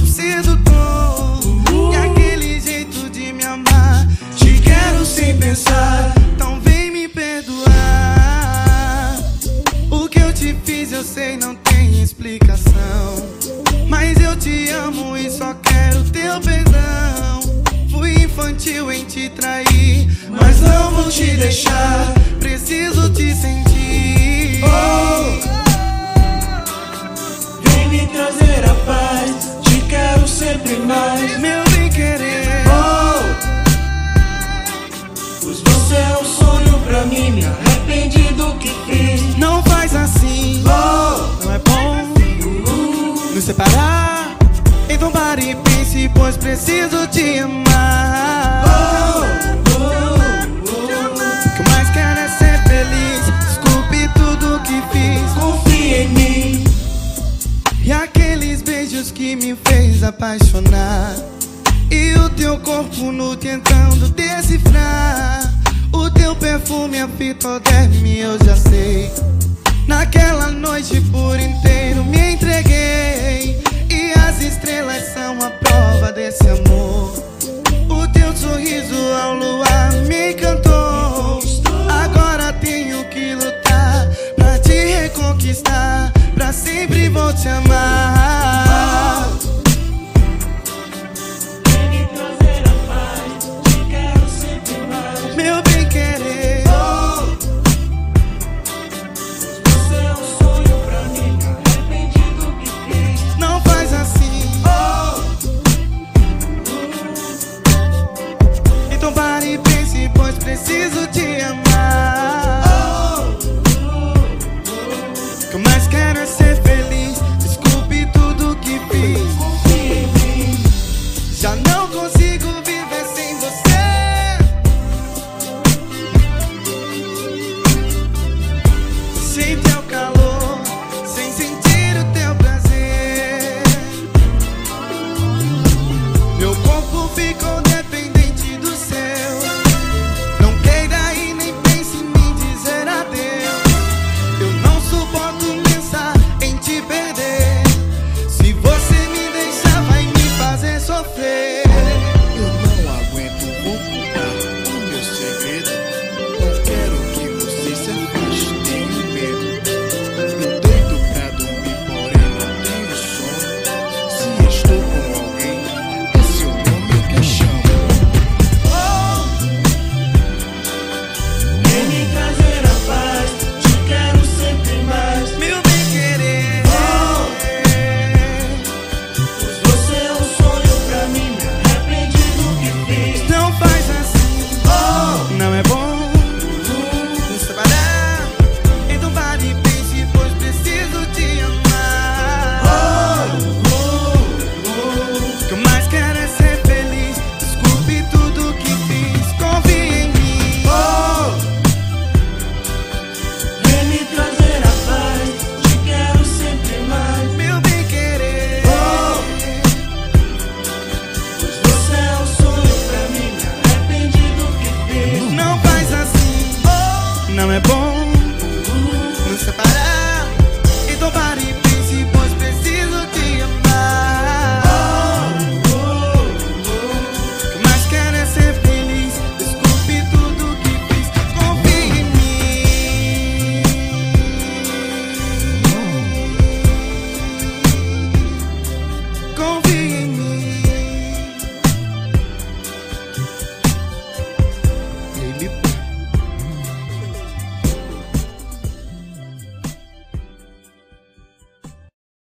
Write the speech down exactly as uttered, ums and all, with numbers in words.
sedutor. E aquele jeito de me amar, te quero sem pensar. Então vem me perdoar. O que eu te fiz eu sei não tem explicação, mas eu te amo e só quero teu perdão. Fui infantil em te trair, mas não vou te deixar. Preciso te sentir. Oh, vem me trazer a paz, te quero sempre mais, meu bem querer. Oh, pois você é um sonho pra mim, me arrependi do que fiz. Não faz assim, Oh, não é bom nos separar. Então pare e pense, pois preciso te amar. oh, oh, O que eu mais quero é ser feliz. Desculpe tudo que fiz, confia em mim. e aqueles beijos que me fez apaixonar, e o teu corpo nu tentando decifrar. O teu perfume, a fitoderme, eu já sei. Naquela noite por inteiro me entreguei, e as estrelas são a prova desse amor. O teu sorriso ao luar me encantou. Agora tenho que lutar pra te reconquistar. Pra sempre vou te amar. Vem me trazer a paz, te quero sempre mais, Meu bem querer. oh, você é um sonho pra mim, me arrependi do que fiz. Não faz assim, Oh, então pare e pense, pois preciso te amar. O que eu mais quero é ser feliz. Desculpe tudo que fiz, confia em mim. já não consigo